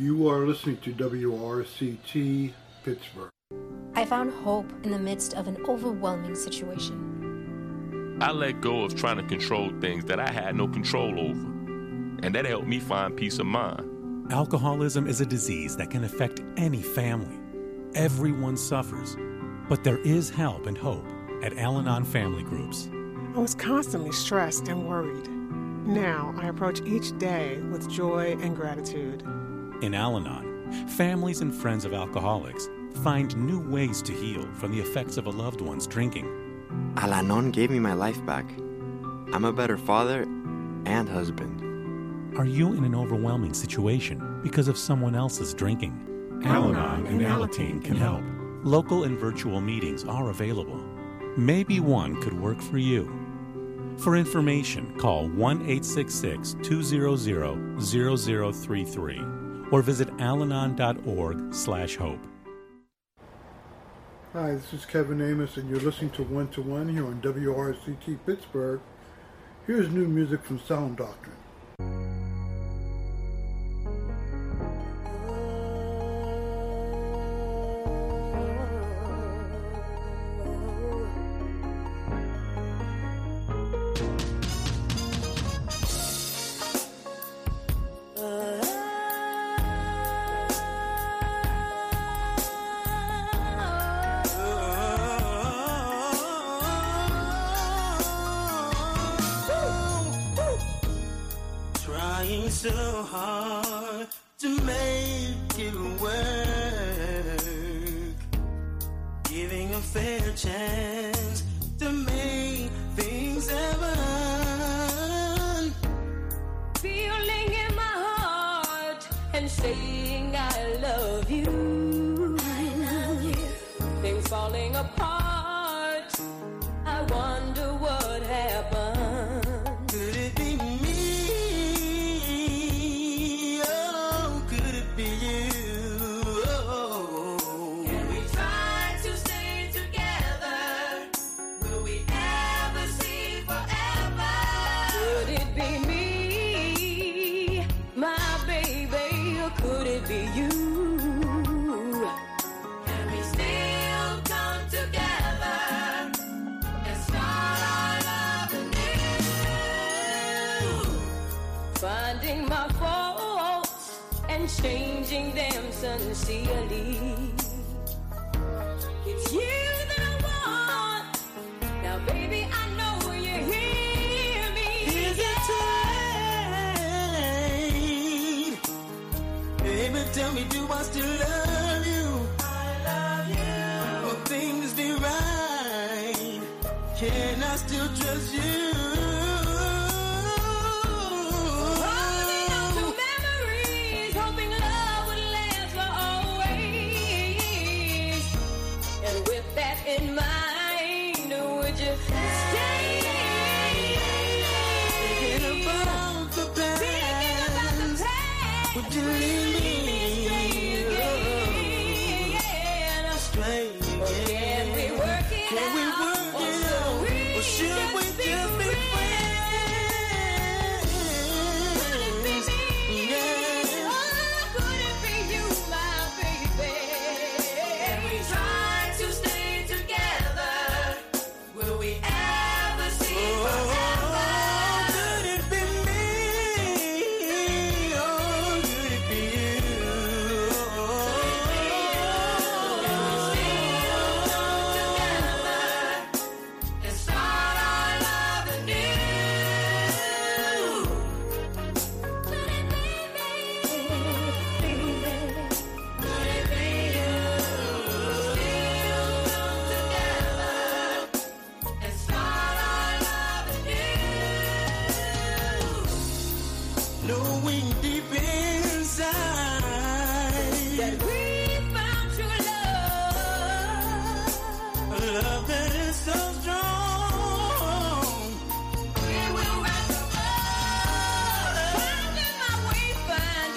You are listening to WRCT Pittsburgh. I found hope in the midst of an overwhelming situation. I let go of trying to control things that I had no control over, and that helped me find peace of mind. Alcoholism is a disease that can affect any family. Everyone suffers, but there is help and hope at Al-Anon Family Groups. I was constantly stressed and worried. Now I approach each day with joy and gratitude. In Al-Anon, families and friends of alcoholics find new ways to heal from the effects of a loved one's drinking. Al-Anon gave me my life back. I'm a better father and husband. Are you in an overwhelming situation because of someone else's drinking? Al-Anon and Alateen can help. Local and virtual meetings are available. Maybe one could work for you. For information, call 1-866-200-0033 or visit alanon.org/hope. Hi, this is Kevin Amos, and you're listening to One to One here on WRCT Pittsburgh. Here's new music from Sound Doctrine. So hard to make it work, giving a fair chance to make things happen, feeling in my heart and saying I love you, things falling apart, I wonder what happened. Could it be me? Changing them sincerely. It's you that I want. Now, baby, I know you hear me. Hesitate. Baby, tell me, do I still love you? I love you. Will things be right? Can I still trust you? In mind, would you stay? Thinking about the past. Would you leave me stray again? Can we work it out? Or should we just be friends? Yeah. Oh, could it be you, my baby? Can we try to stay together? Will we ever see forever? Could it be me? Oh, could it be you? And start our love anew. Could it be me? Could it be you? Still come together and start our love anew. Knowing deep inside That we found true a love that is so strong. We will rock the world. Finding my way back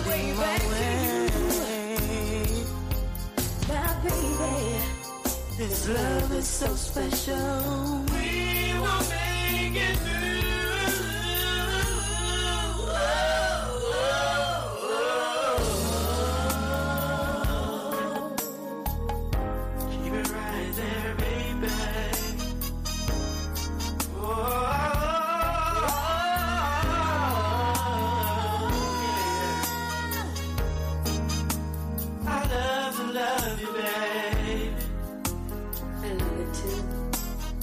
to you. My baby, This love is so special. we will make it through. Oh, oh, oh.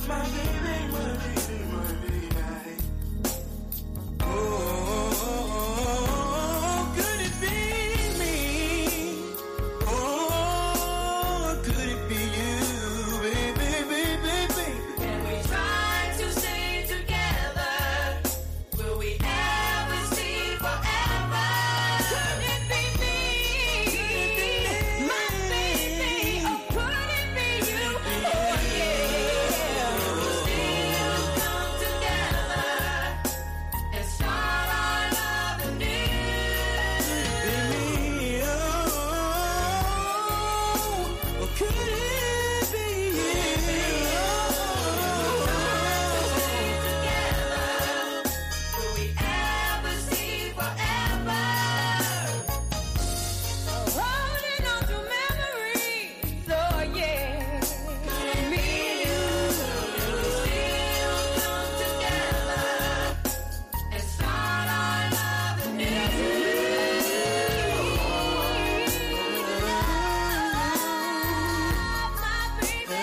my baby, my baby, my baby. Oh, could it be me? Oh, could it be you, baby, baby, baby? Can we try to stay together? Will we ever see forever? Could it be me? My baby, or could it be you? Oh yeah. We'll still come together and start our love anew. Or could it be you? Will we ever see forever? Holding on to memories, oh yeah. Me and you will still come together and start our love anew. My baby,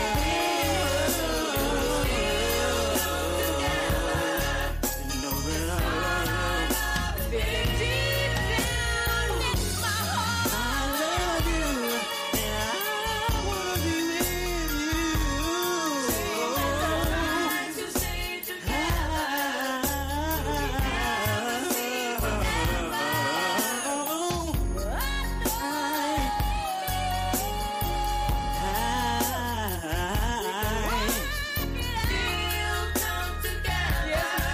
You know that I love you. deep down in my heart. I love you, and I wanna be with you. Try to stay together. Still come together.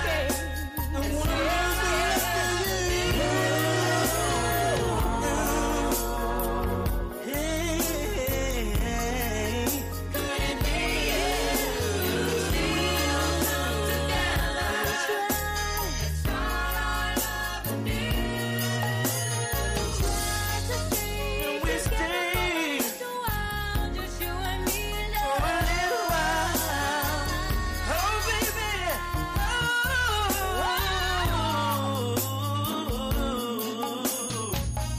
Could it be you? Still come together and start our love anew. Try to stay We stay just a while, just you and me for a alone. little while. Oh, baby. Oh.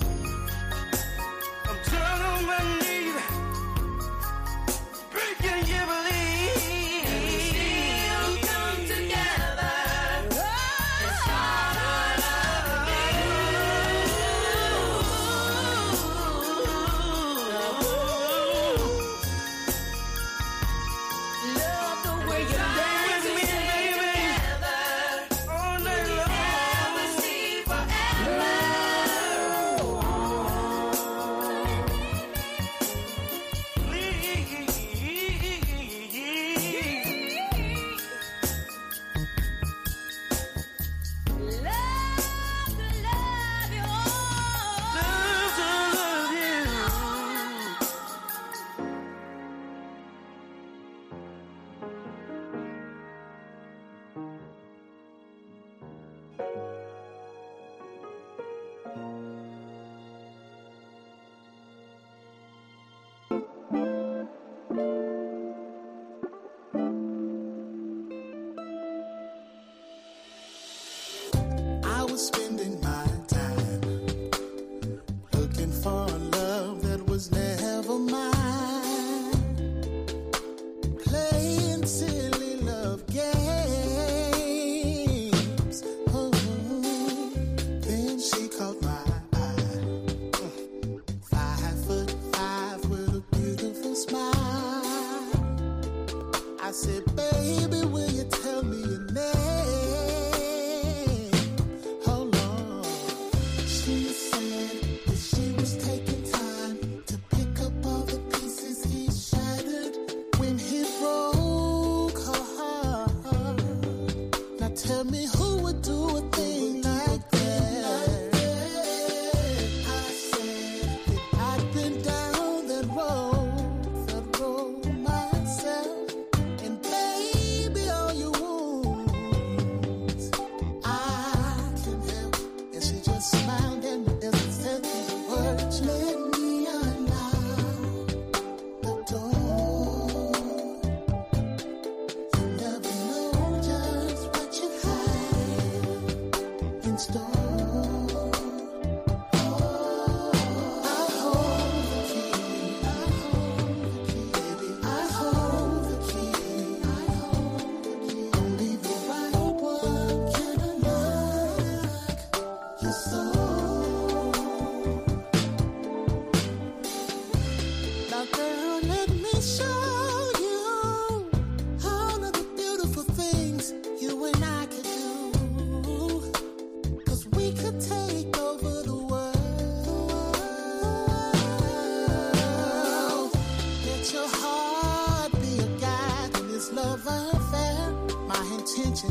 I'm turning on my knees, breaking your belief. Still come together and start our love anew. Love the way you dance with me, baby. All night long. Never see forever. Love to love you. Love to love you. I was spending my time looking for a love that was never mine, playing silly love games. Oh, then she caught my eye. 5'5" with a beautiful smile. I said, baby, will you tell me your name? Hold on. She said that she was taking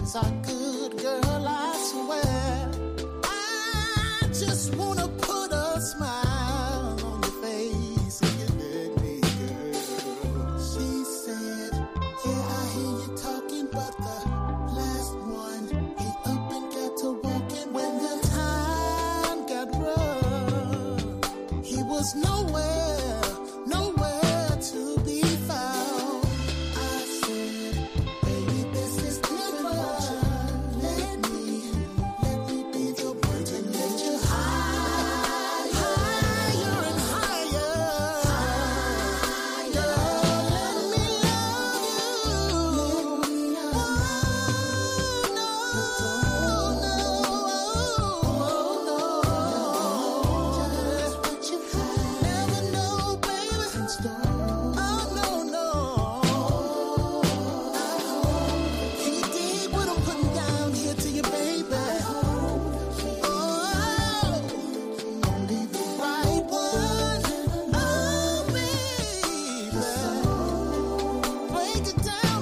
intentions are good, girl, I swear. I just wanna put a smile on your face if you let me, girl. She said, yeah, I hear you talking, but the last one, he up and got to walking when the time got rough. He was nowhere to be found. I said, baby, this is different. Let me be the one to let you higher and higher. Let me love you. Just what you never know, baby. Oh, no. He did what I'm putting down here to you, baby. Oh, only the right one. Oh, baby. Break it down.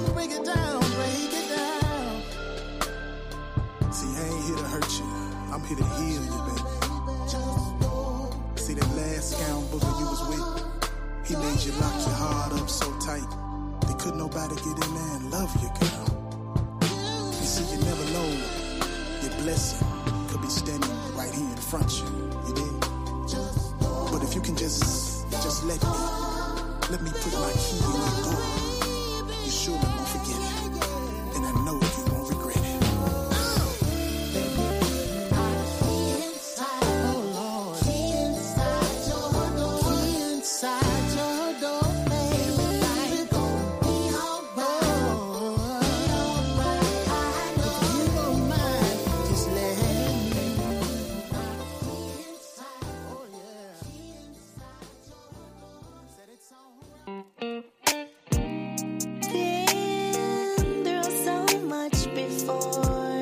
See, I ain't here to hurt you. I'm here to heal you, baby. See, that last scoundrel you was with, he made you lock your heart up so tight that could nobody get in there and love you, girl. You see, you never know your blessing could be standing right here in front of you. You did? But if you can just let me put my key in your door, you surely won't forget it. And I know you won't regret it. Inside your door, baby, gonna be alright. If you don't mind, just let me. Oh yeah. Said it's Been through so much before.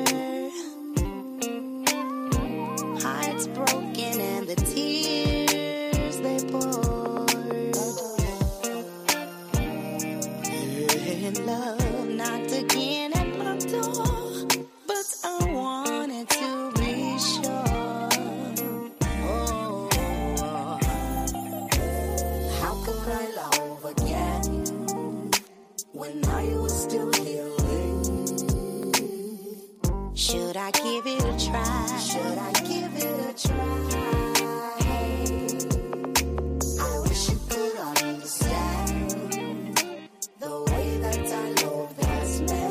Hearts broken and the tears they pour. And love knocked again at my door, but I wanted to be sure. Oh, how could I love again when I was still healing? Should I give it a try? I wish you could understand the way that I love that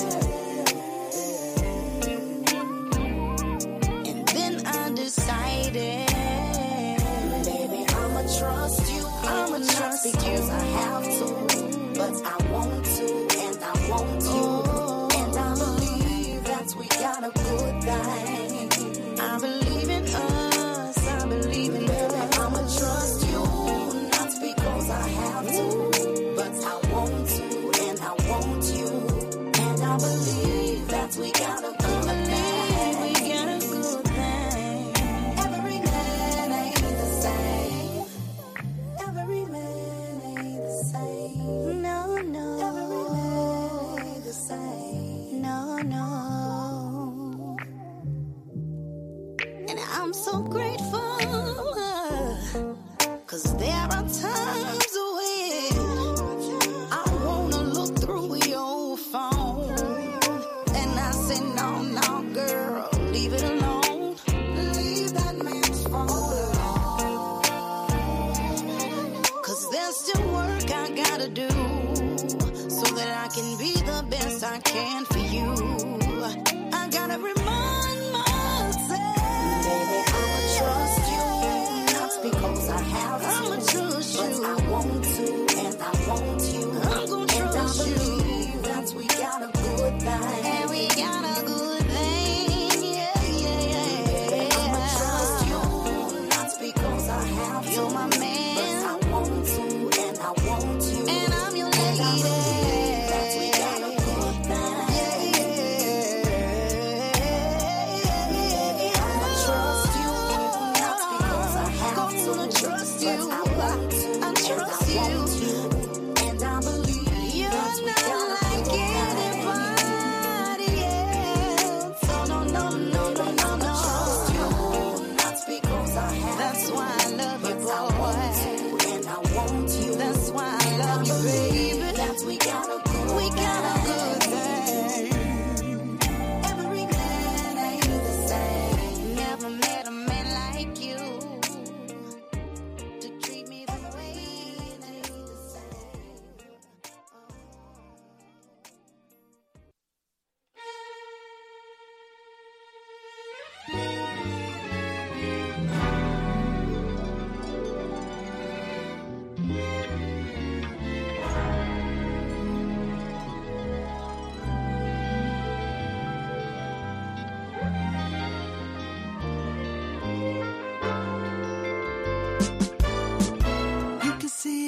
man. And then I decided, baby, I'ma trust you. I'ma trust because I have to, but I want to, and I want you, and I believe that we got a good thing. I believe in us. I believe in her. I'ma trust you, not because I have to, but I want to, and I want you, and I believe that we got a good thing. We got a good thing. Every man ain't the same. Every man ain't the same. No. Every man ain't the same. No. And I'm so grateful, 'cause there are times when I wanna look through your phone and I say, no, girl, leave it alone. Leave that man's phone alone. 'Cause there's still work I gotta do so that I can be the best I can for you. I gotta remind myself, baby, I'ma trust you, not because I have to. I'ma trust you, but I want to, and I want you. I'm gonna trust you, and I believe that we got a good thing. And we got a good thing, yeah. Baby, I'ma trust you, not because I have to. You're my man, but I want to, and I want you, and I'm your lady. And I believe that we got a good thing. I'ma trust you, not because I have to. Gonna trust you, but I want to, I trust you, and I believe that we got a good thing.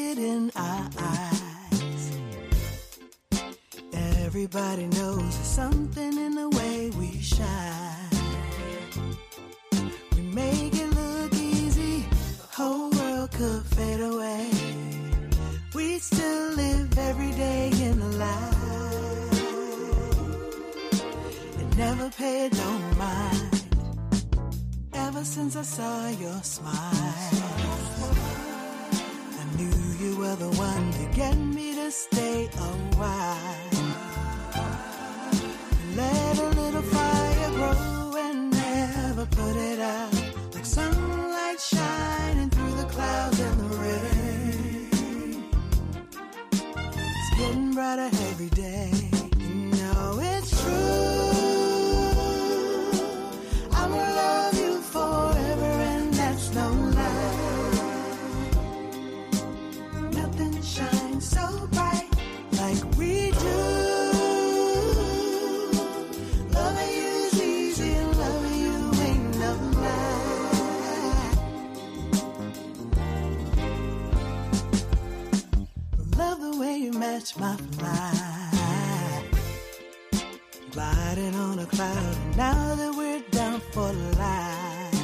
it in our eyes. Everybody knows there's something in the way we shine. We make it look easy, the whole world could fade away. We still live every day in the light and never paid no mind. Ever since I saw your smile, I knew you were the one to get me to stay a while. Let a little fire grow and never put it out, like sunlight shining through the clouds and the rain. It's getting brighter every day. You know it's true. I'm gonna love you forever, and that's no lie. Nothing shines so bright like we do. Loving you's easy, and loving you ain't no lie. Love the way you match my fly, gliding on a cloud. And now that we're down for life,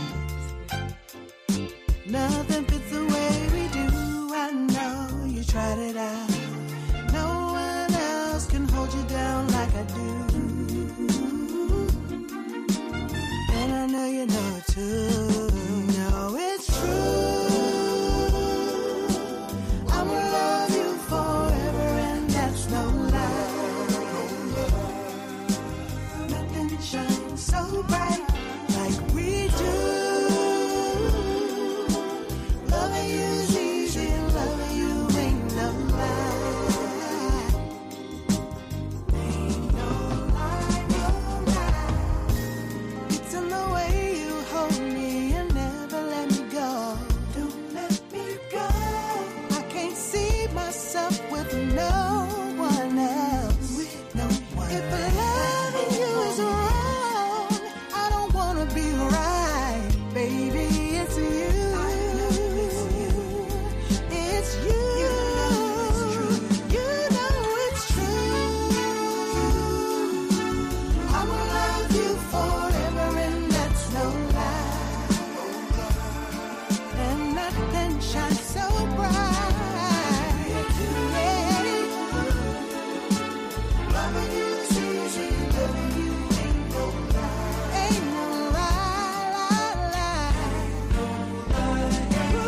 nothing fits the way we do. I know you tried it out. No one else can hold you down like I do. And I know you know it too. No, it's true. I'm gonna love you forever, and that's no lie. Nothing shines so bright like we do. Loving you's easy, and loving you ain't no lie. Ain't no lie, no lie. It's in the way you hold me and never let me go. Don't let me go. I can't see myself with no one else. With no one if loving you is wrong, I don't wanna be right, baby. It's you. It's you. You know it's true. I'm gonna love you forever, and that's no lie. And nothing shines so bright. Yeah. Loving you's easy, loving you ain't no lie. Ain't no lie. Ooh,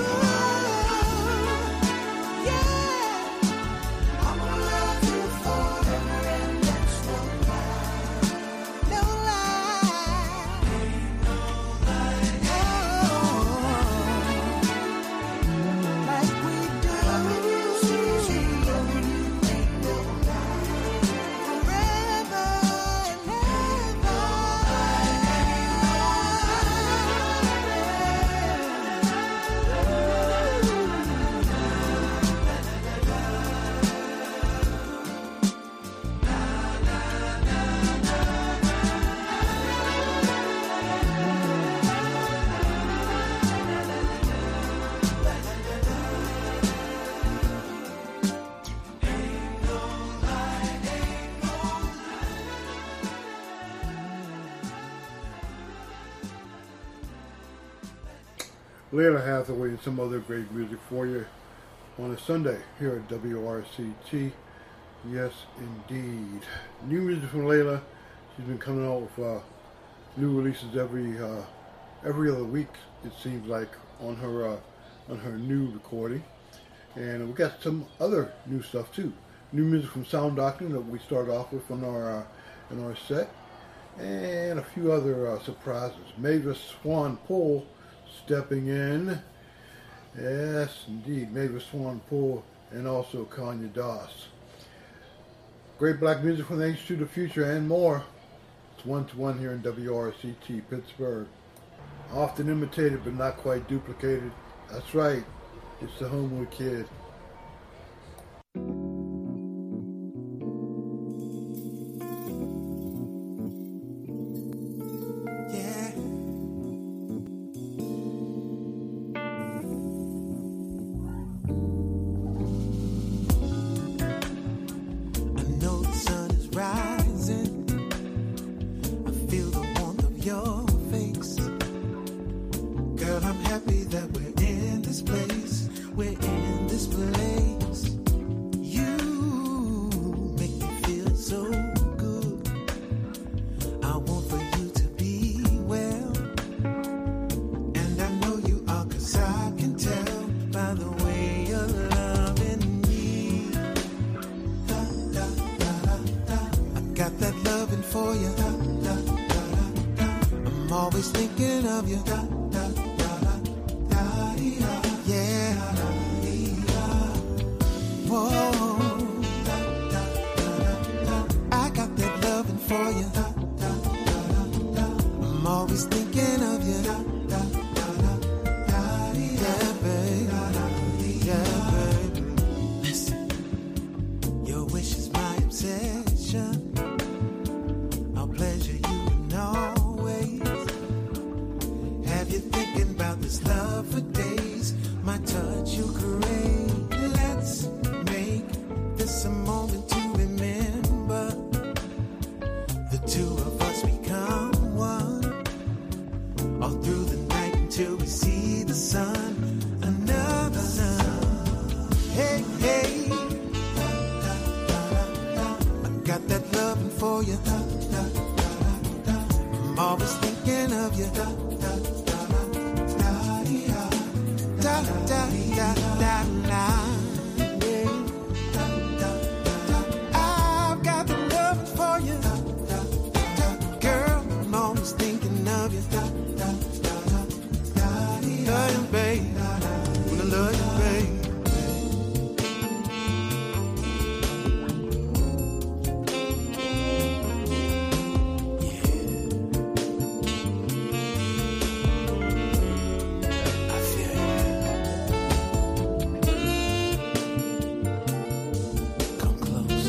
yeah. I'm gonna love you forever, and that's no lie. No lie. Like we do. Loving you's easy, loving you ain't no lie. Forever and Layla Hathaway and some other great music for you on a Sunday here at WRCT. Yes, indeed. New music from Layla. She's been coming out with new releases every other week, it seems like, on her new recording. And we got some other new stuff too. New music from Sound Doctrine that we start off with in our set, and a few other surprises. Mavis Swan Poole stepping in. Yes, indeed. Mavis Swan Poole and also Kanye Doss. Great black music from the ancient to the future and more. It's 1-to-1 here in WRCT Pittsburgh. Often imitated but not quite duplicated. That's right. It's the Homewood Kid. we're in this place. You make me feel so good. I want for you to be well. And I know you are, 'cause I can tell by the way you're loving me. Da, da, da, da, da. I got that loving for you. Da, da, da, da, da. I'm always thinking of you. Da, da, da, da, da, dee, da. Yeah. Da, dee, da. Whoa. Da, da, da, da, da. I got that loving for you. Da, da, da, da, da. I'm always thinking of you. Da, da, da, da, da, dee, da. Yeah, babe. Da, da, dee, yeah, baby. Listen, your wish is my obsession. I'll pleasure you in all ways. Have you thinking about this love for days? My touch you create. Let's make this a moment to remember. The two of us become one. All through the night until we see the sun. Another sun. Hey, hey. I got that loving for you. I'm always thinking of you. Da, da, da, da, da, dee, da. Da, da, da, da, da. Yeah. Da, da, da. I've got the love for you. Da, da, da. Girl, I'm always thinking of you. Da, da, da, da, da, dee, da. Love you, babe. Wanna love you, babe. I feel you. Come close.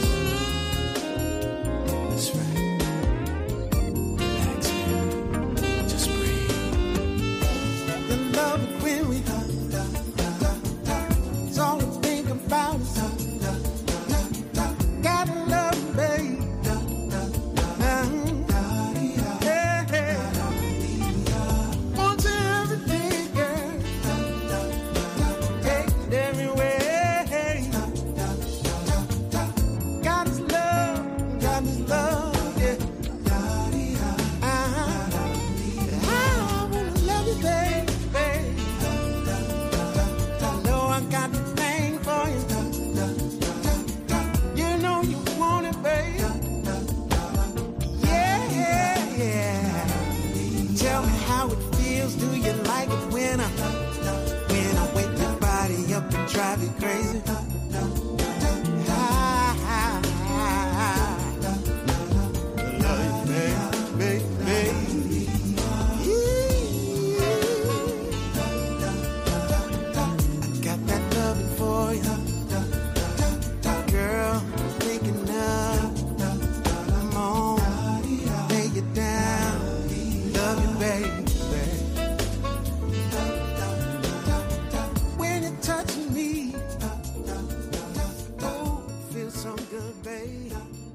That's right. Relax, man. Just breathe. The love is when we it's all we think about. Gotta love you, babe. Yeah. Want you every day, girl. Take it everywhere. God is love, yeah. I wanna love you, babe. I know I got the thing for you. You know you want it, babe. Yeah. Tell me how it feels. Do you like it when I wake your body up and drive you crazy? Love you, babe. I got that loving for you. Girl, thinking of. Come on, lay it down. Love you, baby. When you're touching me, oh, feels so good, babe.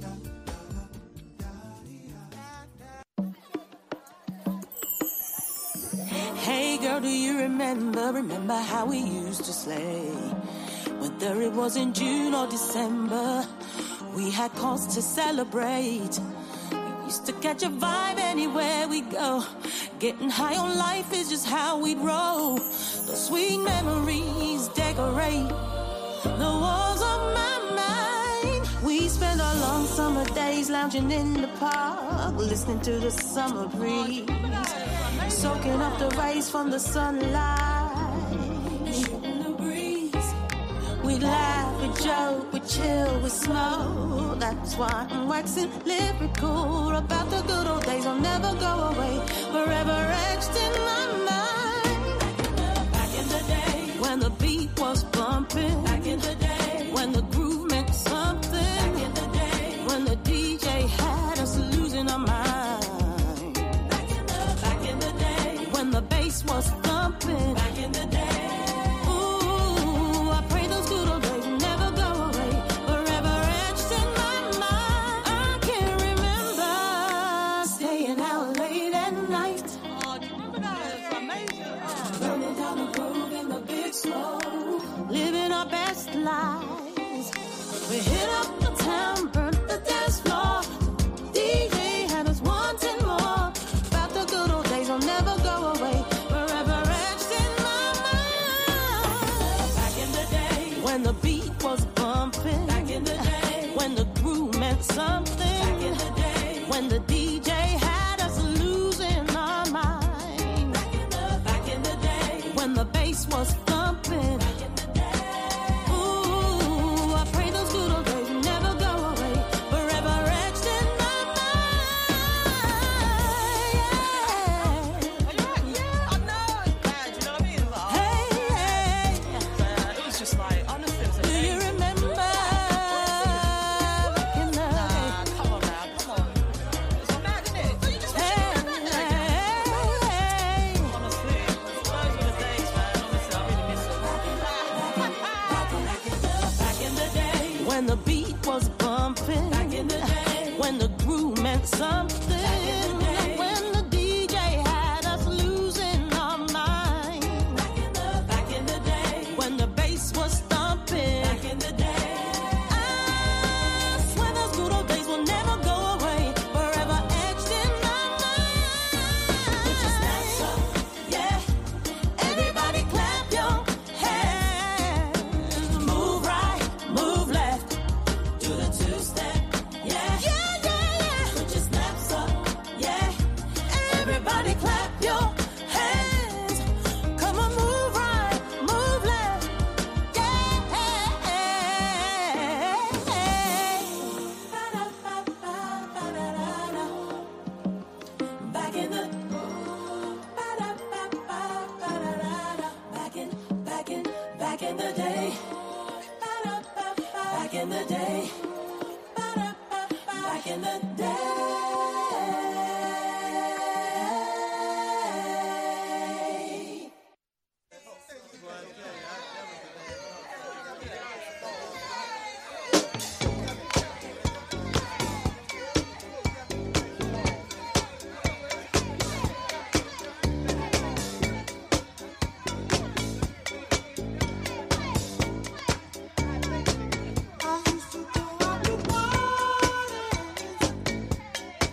Hey girl, do you remember how we used to slay? Whether it was in June or December, we had cause to celebrate. We used to catch a vibe anywhere we go. Getting high on life is just how we'd roll. Those sweet memories decorate the walls of my mind. We spent our long summer days lounging in the park, listening to the summer breeze, soaking up the rays from the sunlight. In the breeze, we'd laugh, we'd joke, we'd chill, we'd smoke. That's why I'm waxing lyrical about the good old days. I'll never go away, forever etched in my mind. Back in the day, when the beat was bumping. Back in the day, when the groove meant something. Back in the day, when the DJ had us losing our mind. Back in the day, when the bass was thumping. Back in the day. Ooh, I pray those good old days never go away, forever etched in my mind. I can remember staying out late at night. Oh, do you remember that? It's amazing. Burning down the groove in the big smoke. living our best lives. We hit up the town, burnt the dance floor. DJ had us wanting more. About the good old days will never go away. Forever etched in my mind. Back in the day, when the beat was bumping. Back in the day, when the groove meant something. Back in the day, when the DJ had us losing our mind. Back in the day, when the bass was thumping. Ooh, I pray those good old days never go away. Forever etched in my mind. Yeah, I know it's bad, you know what I mean? Like, Hey, hey. it was just like, honestly, it was Do you amazing. remember back in the day? Come on now, come on. It's all mad, isn't it? You just wish it was back then again. Honestly, those were the days, man. Honestly, I really miss them. Back in the day, when the beat was bumping. Back in the day, when the groove meant something. When the DJ had us losing our mind. Back in the day, when the bass was thumping. Back in the day, I swear those good old days will never go away. Forever etched in my mind. Put your snaps up, yeah. Everybody clap your hands. Move right, move left. Do the two-step, yeah. Yeah, yeah, yeah. Put your snaps up, yeah. Everybody clap your hands. Come on, move right, move left. Yeah. Back in the back in the day. Back in the day. Back in the day. I used to go out to parties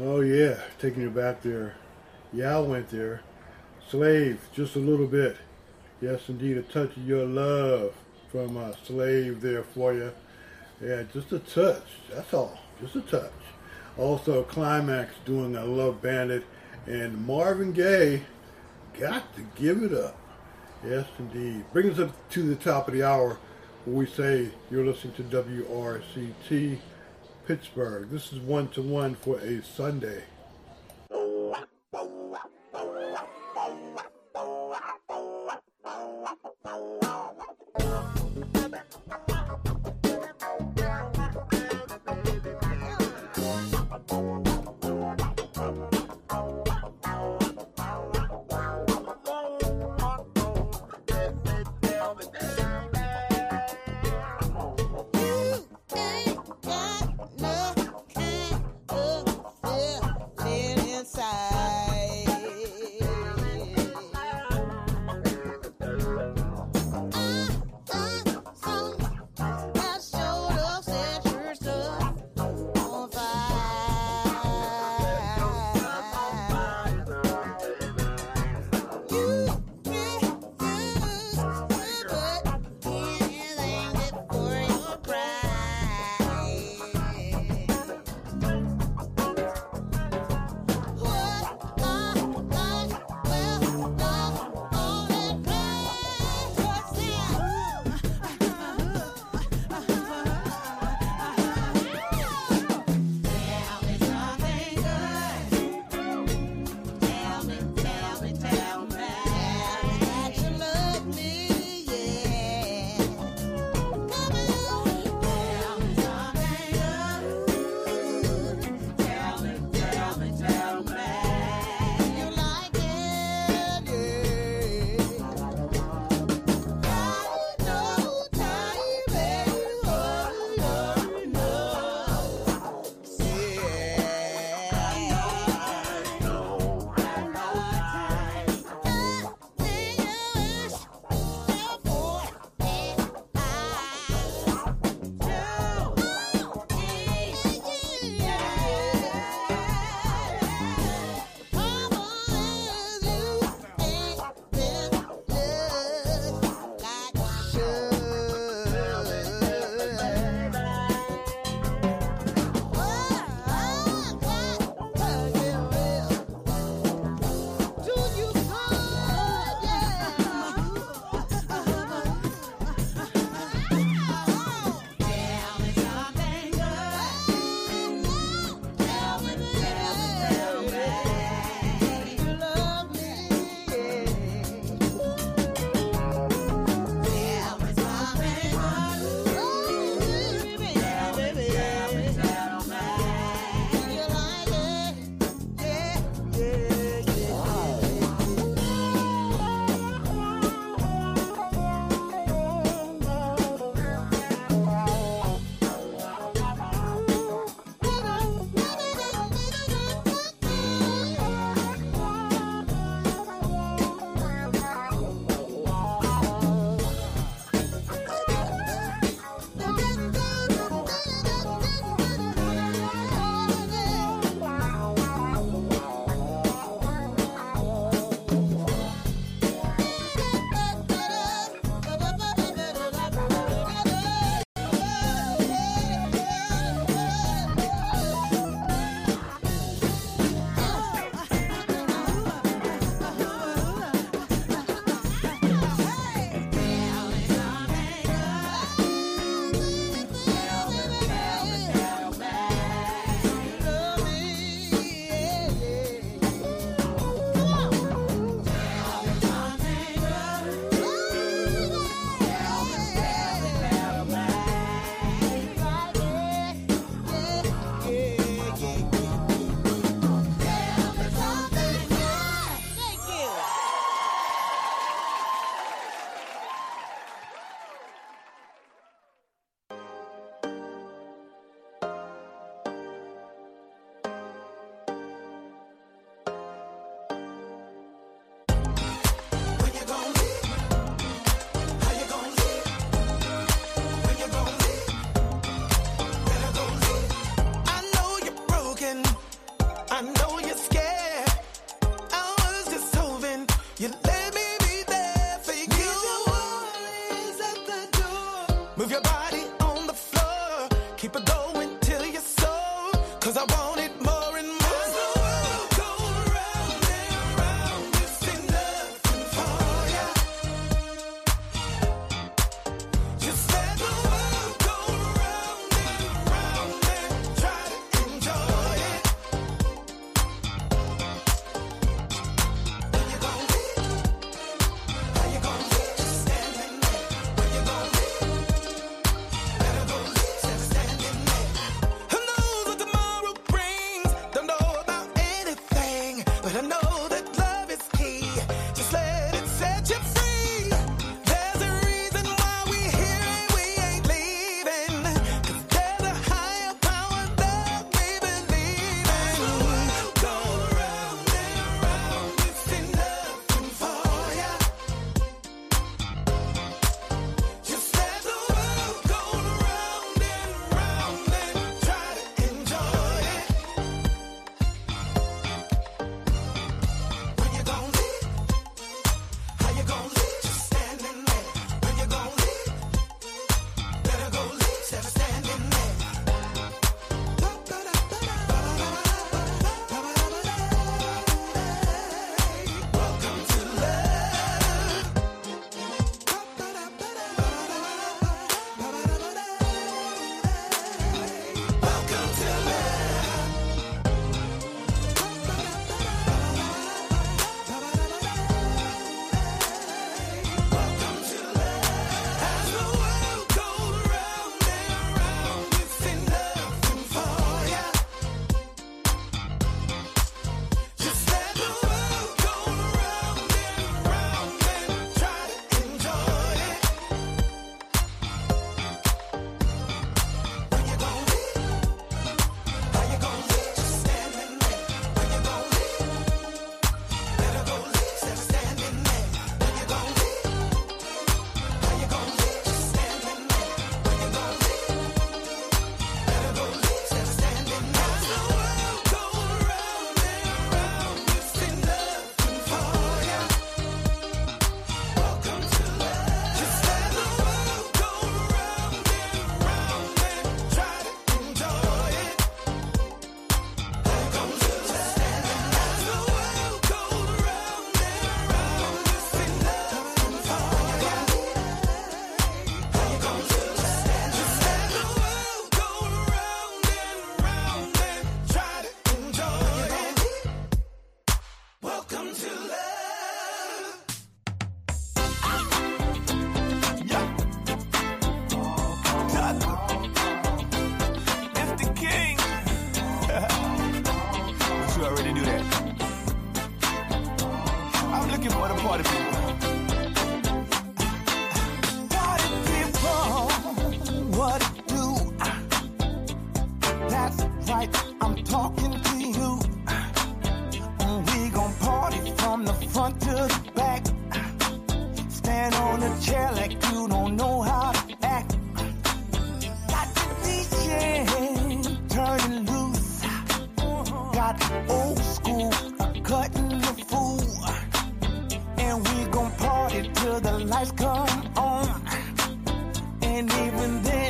Oh yeah, taking you back there. Yeah, I went there. Slave, just a little bit. Yes, indeed, a touch of your love from Slave there for you. Yeah, just a touch. That's all. Just a touch. Also, Climax doing a Love Bandit. And Marvin Gaye, Got to Give It Up. Yes, indeed. Brings us up to the top of the hour where we say you're listening to WRCT Pittsburgh. This is 1-to-1 for a Sunday. Inside. even then.